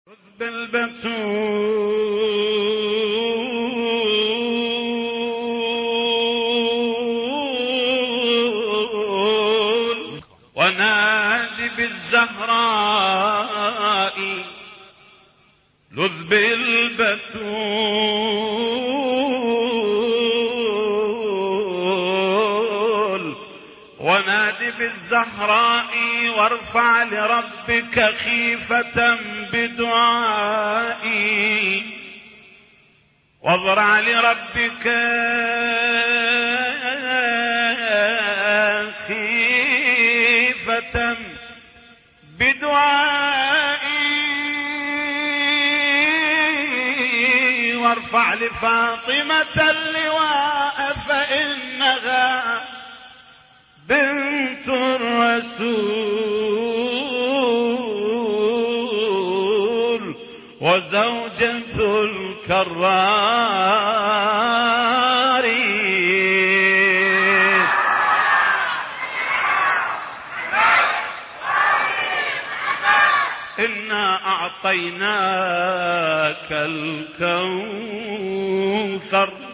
بالبتول ونادي بالزهراء لذ بالبتول ونادي بالزهراء وارفع لربك خيفة بدعائي واضرع لربك خيفة بدعائي وارفع لفاطمة اللواء فإنها بنت الرسول وزوجة الكرار. إنا أعطيناك الكوثر